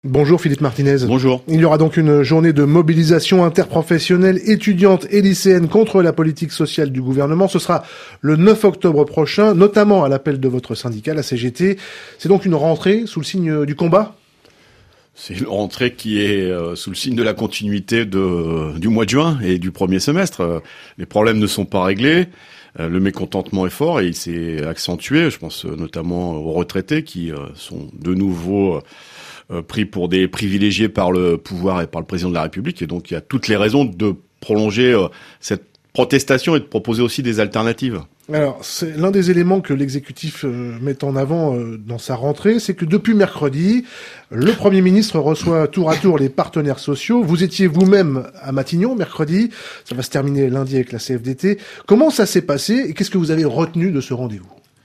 Bonjour Philippe Martinez. Bonjour. Il y aura donc une journée de mobilisation interprofessionnelle étudiante et lycéenne contre la politique sociale du gouvernement. Ce sera le 9 octobre prochain, notamment à l'appel de votre syndicat, la CGT. C'est donc une rentrée sous le signe du combat ? C'est une rentrée qui est sous le signe de la continuité du mois de juin et du premier semestre. Les problèmes ne sont pas réglés. Le mécontentement est fort et il s'est accentué. Je pense notamment aux retraités qui sont de nouveau pris pour des privilégiés par le pouvoir et par le président de la République. Et donc il y a toutes les raisons de prolonger cette protestation et de proposer aussi des alternatives. Alors, c'est l'un des éléments que l'exécutif met en avant dans sa rentrée, c'est que depuis mercredi, le Premier ministre reçoit tour à tour les partenaires sociaux. Vous étiez vous-même à Matignon mercredi, ça va se terminer lundi avec la CFDT. Comment ça s'est passé et qu'est-ce que vous avez retenu de ce rendez-vous ?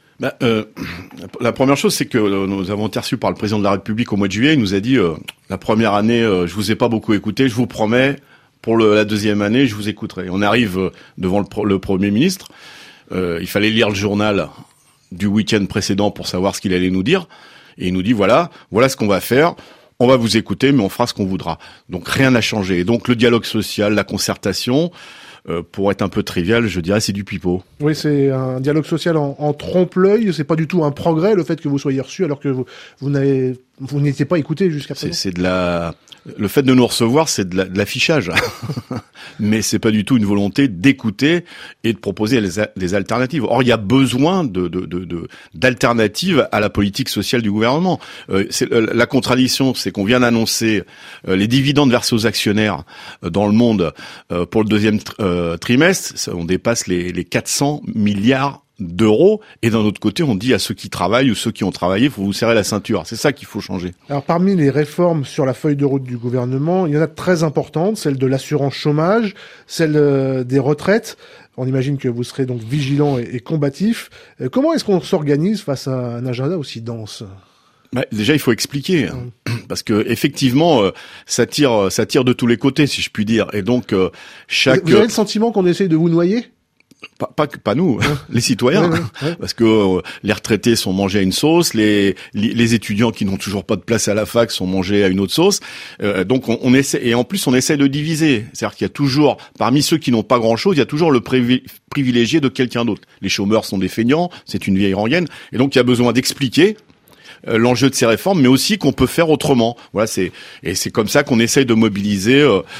La première chose, c'est que nous avons été reçus par le président de la République au mois de juillet. Il nous a dit la première année, je vous ai pas beaucoup écouté, je vous promets, pour la deuxième année, je vous écouterai. On arrive devant le Premier ministre. Il fallait lire le journal du week-end précédent pour savoir ce qu'il allait nous dire. Et il nous dit voilà ce qu'on va faire. On va vous écouter, mais on fera ce qu'on voudra. Donc rien n'a changé. Et donc le dialogue social, la concertation, pour être un peu trivial, je dirais c'est du pipeau. Oui, c'est un dialogue social en trompe-l'œil. C'est pas du tout un progrès le fait que vous soyez reçus alors que vous n'étiez pas écouté jusqu'à présent. Le fait de nous recevoir, c'est de l'affichage. Mais c'est pas du tout une volonté d'écouter et de proposer des alternatives. Or, il y a besoin d'alternatives à la politique sociale du gouvernement. La contradiction, c'est qu'on vient d'annoncer les dividendes versés aux actionnaires dans le monde pour le deuxième trimestre. On dépasse les 400 milliards d'euros, et d'un autre côté, on dit à ceux qui travaillent ou ceux qui ont travaillé, faut vous serrer la ceinture. C'est ça qu'il faut changer. Alors, parmi les réformes sur la feuille de route du gouvernement, il y en a de très importantes, celle de l'assurance chômage, celle des retraites. On imagine que vous serez donc vigilant et combatif. Comment est-ce qu'on s'organise face à un agenda aussi dense ? Déjà, il faut expliquer, parce que effectivement, ça tire de tous les côtés, si je puis dire. Et donc, Vous avez le sentiment qu'on essaye de vous noyer ? Pas nous, les citoyens, ouais. Parce que les retraités sont mangés à une sauce, les étudiants qui n'ont toujours pas de place à la fac sont mangés à une autre sauce. Donc on essaie, et en plus on essaie de diviser. C'est-à-dire qu'il y a toujours, parmi ceux qui n'ont pas grand-chose, il y a toujours le privilégié de quelqu'un d'autre. Les chômeurs sont des feignants, c'est une vieille rengaine, et donc il y a besoin d'expliquer l'enjeu de ces réformes, mais aussi qu'on peut faire autrement. Voilà, c'est comme ça qu'on essaye de mobiliser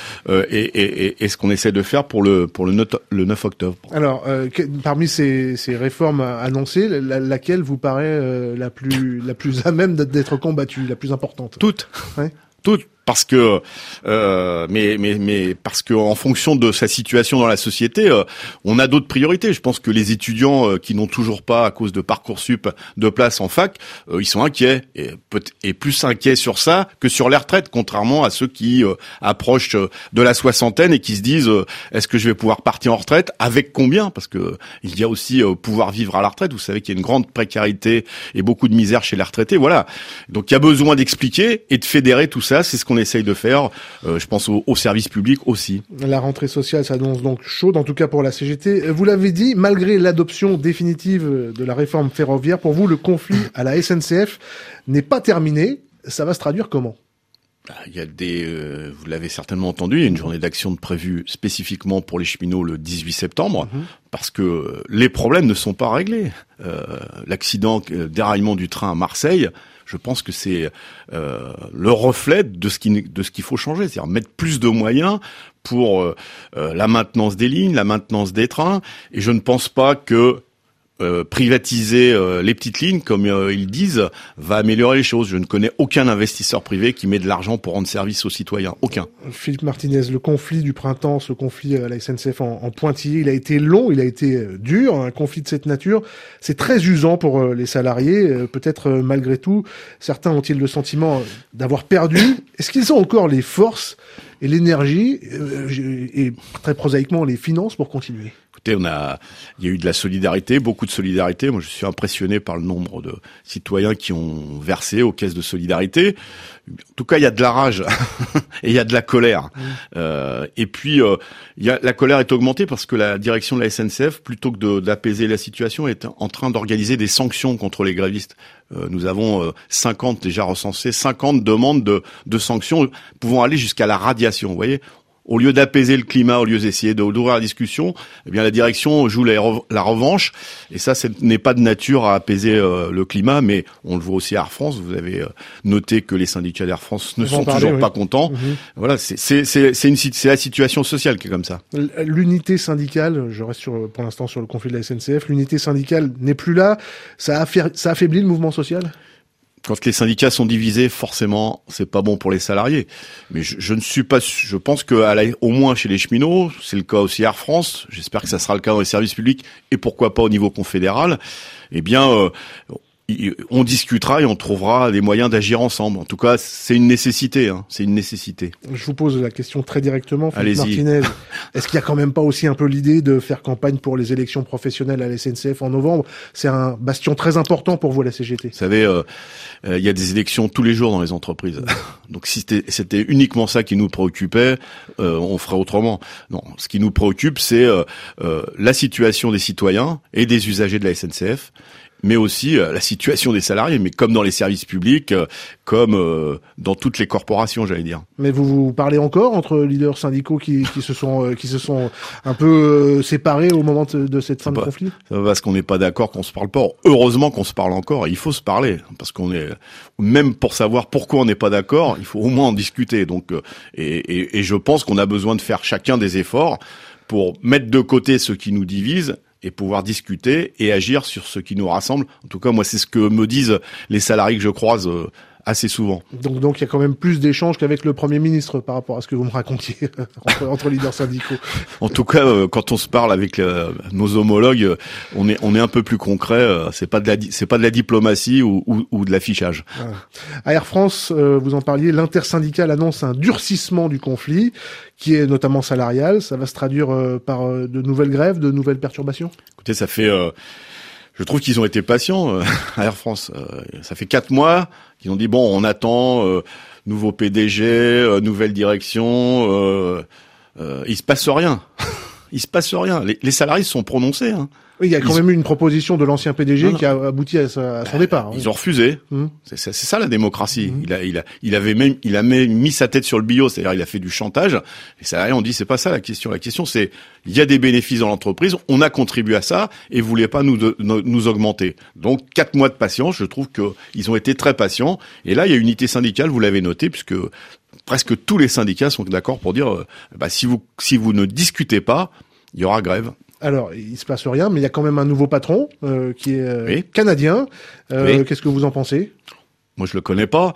et ce qu'on essaie de faire pour le 9 octobre. Alors, parmi ces réformes annoncées, laquelle vous paraît la plus à même d'être combattue, la plus importante ? Toutes. Ouais. Toutes. Parce que, mais parce que en fonction de sa situation dans la société, on a d'autres priorités. Je pense que les étudiants qui n'ont toujours pas, à cause de Parcoursup, de place en fac, ils sont inquiets et plus inquiets sur ça que sur les retraites, contrairement à ceux qui approchent de la soixantaine et qui se disent est-ce que je vais pouvoir partir en retraite, avec combien ? Parce que il y a aussi pouvoir vivre à la retraite. Vous savez qu'il y a une grande précarité et beaucoup de misère chez les retraités. Voilà. Donc il y a besoin d'expliquer et de fédérer tout ça. C'est ce qu'on essaye de faire, je pense au service public aussi. La rentrée sociale s'annonce donc chaude, en tout cas pour la CGT. Vous l'avez dit, malgré l'adoption définitive de la réforme ferroviaire, pour vous, le conflit à la SNCF n'est pas terminé. Ça va se traduire comment ? Il y a vous l'avez certainement entendu, il y a une journée d'action prévue spécifiquement pour les cheminots le 18 septembre, parce que les problèmes ne sont pas réglés. L'accident, déraillement du train à Marseille, je pense que c'est le reflet de ce qu'il faut changer, c'est-à-dire mettre plus de moyens pour la maintenance des lignes, la maintenance des trains, et je ne pense pas que privatiser les petites lignes, comme ils disent, va améliorer les choses. Je ne connais aucun investisseur privé qui met de l'argent pour rendre service aux citoyens. Aucun. Philippe Martinez, le conflit du printemps, ce conflit à la SNCF en pointillé, il a été long, il a été dur. Un conflit de cette nature, c'est très usant pour les salariés. Peut-être malgré tout, certains ont-ils le sentiment d'avoir perdu. Est-ce qu'ils ont encore les forces et l'énergie et très prosaïquement les finances pour continuer ? Il y a eu de la solidarité, beaucoup de solidarité. Moi, je suis impressionné par le nombre de citoyens qui ont versé aux caisses de solidarité. En tout cas, il y a de la rage. et il y a de la colère. Et puis la colère est augmentée parce que la direction de la SNCF, plutôt que d'apaiser la situation, est en train d'organiser des sanctions contre les grévistes. Nous avons 50 déjà recensé, 50 demandes de sanctions pouvant aller jusqu'à la radiation. Vous voyez, au lieu d'apaiser le climat, au lieu d'essayer d'ouvrir la discussion, eh bien la direction joue la revanche. Et ça, ce n'est pas de nature à apaiser le climat, mais on le voit aussi à Air France. Vous avez noté que les syndicats d'Air France ne sont toujours pas contents. Voilà, c'est la situation sociale qui est comme ça. L'unité syndicale, je reste pour l'instant sur le conflit de la SNCF, l'unité syndicale n'est plus là. Ça affaiblit le mouvement social ? Quand les syndicats sont divisés, forcément, c'est pas bon pour les salariés. Mais je ne suis pas, je pense que au moins chez les cheminots, c'est le cas aussi à Air France. J'espère que ça sera le cas dans les services publics et pourquoi pas au niveau confédéral. Eh bien, on discutera et on trouvera des moyens d'agir ensemble. En tout cas, c'est une nécessité. C'est une nécessité. Je vous pose la question très directement, Philippe Martinez. Est-ce qu'il y a quand même pas aussi un peu l'idée de faire campagne pour les élections professionnelles à la SNCF en novembre ? C'est un bastion très important pour vous, la CGT. Vous savez, il y a des élections tous les jours dans les entreprises. Donc si c'était uniquement ça qui nous préoccupait, on ferait autrement. Non, ce qui nous préoccupe, c'est la situation des citoyens et des usagers de la SNCF, mais aussi la situation des salariés, mais comme dans les services publics, comme dans toutes les corporations, j'allais dire. Mais vous parlez encore entre leaders syndicaux qui se sont un peu séparés au moment de cette fin de conflit ? C'est parce qu'on n'est pas d'accord qu'on se parle pas. Heureusement qu'on se parle encore. Il faut se parler parce qu'on est, même pour savoir pourquoi on n'est pas d'accord, il faut au moins en discuter. Donc et je pense qu'on a besoin de faire chacun des efforts pour mettre de côté ce qui nous divise et pouvoir discuter et agir sur ce qui nous rassemble. En tout cas, moi, c'est ce que me disent les salariés que je croise assez souvent. Donc il y a quand même plus d'échanges qu'avec le Premier ministre par rapport à ce que vous me racontiez entre leaders syndicaux. En tout cas, quand on se parle avec nos homologues, on est un peu plus concret. C'est pas de la diplomatie ou de l'affichage. À Air France, vous en parliez, l'intersyndicale annonce un durcissement du conflit, qui est notamment salarial. Ça va se traduire par de nouvelles grèves, de nouvelles perturbations. Écoutez, ça fait. Je trouve qu'ils ont été patients à Air France. Ça fait 4 mois qu'ils ont dit bon, on attend nouveau PDG, nouvelle direction. Il se passe rien. Il se passe rien. Les salariés se sont prononcés. Oui, il y a quand même eu une proposition de l'ancien PDG qui a abouti à son départ. Ils ont refusé. C'est ça la démocratie. Il a même mis sa tête sur le billot, c'est-à-dire il a fait du chantage. Les salariés ont dit c'est pas ça la question. La question c'est il y a des bénéfices dans l'entreprise, on a contribué à ça et vous voulez pas nous augmenter. Donc 4 mois de patience, je trouve que ils ont été très patients. Et là il y a une unité syndicale, vous l'avez noté, puisque presque tous les syndicats sont d'accord pour dire si vous ne discutez pas, il y aura grève. Alors, il se passe rien, mais il y a quand même un nouveau patron qui est canadien. Qu'est-ce que vous en pensez ? Moi, je le connais pas,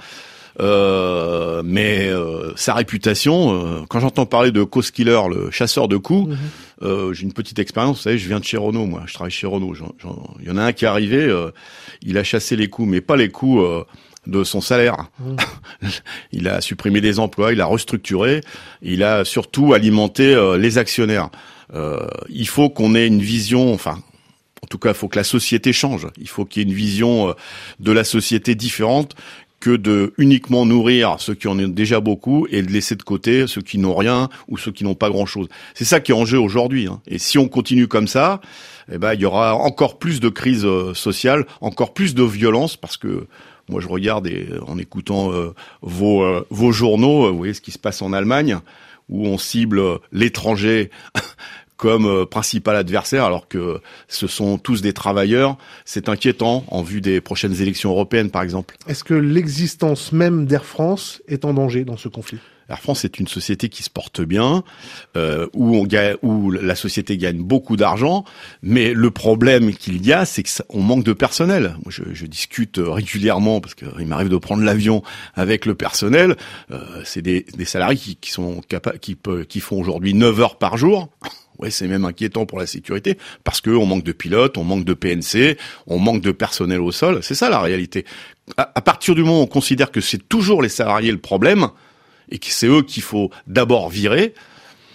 mais sa réputation. Quand j'entends parler de co-skiller, le chasseur de coups, j'ai une petite expérience. Vous savez, je viens de chez Renault, moi. Je travaille chez Renault. Il y en a un qui est arrivé, il a chassé les coups, mais pas les coups de son salaire. Il a supprimé des emplois, il a restructuré, il a surtout alimenté les actionnaires. Il faut qu'on ait une vision, en tout cas, il faut que la société change. Il faut qu'il y ait une vision de la société différente que de uniquement nourrir ceux qui en ont déjà beaucoup et de laisser de côté ceux qui n'ont rien ou ceux qui n'ont pas grand-chose. C'est ça qui est en jeu aujourd'hui. Et si on continue comme ça, il y aura encore plus de crise sociale, encore plus de violence, parce que moi je regarde en écoutant vos journaux, vous voyez ce qui se passe en Allemagne, où on cible l'étranger comme principal adversaire, alors que ce sont tous des travailleurs. C'est inquiétant en vue des prochaines élections européennes, par exemple. Est-ce que l'existence même d'Air France est en danger dans ce conflit ? Air France est une société qui se porte bien, où la société gagne beaucoup d'argent, mais le problème qu'il y a, c'est qu'on manque de personnel. Moi, je discute régulièrement, parce qu'il m'arrive de prendre l'avion avec le personnel. C'est des salariés qui sont capables, qui font aujourd'hui 9 heures par jour. Ouais, c'est même inquiétant pour la sécurité, parce qu'on manque de pilotes, on manque de PNC, on manque de personnel au sol. C'est ça la réalité. À partir du moment où on considère que c'est toujours les salariés le problème, et que c'est eux qu'il faut d'abord virer,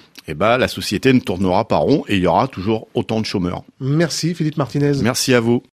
la société ne tournera pas rond et il y aura toujours autant de chômeurs. Merci Philippe Martinez. Merci à vous.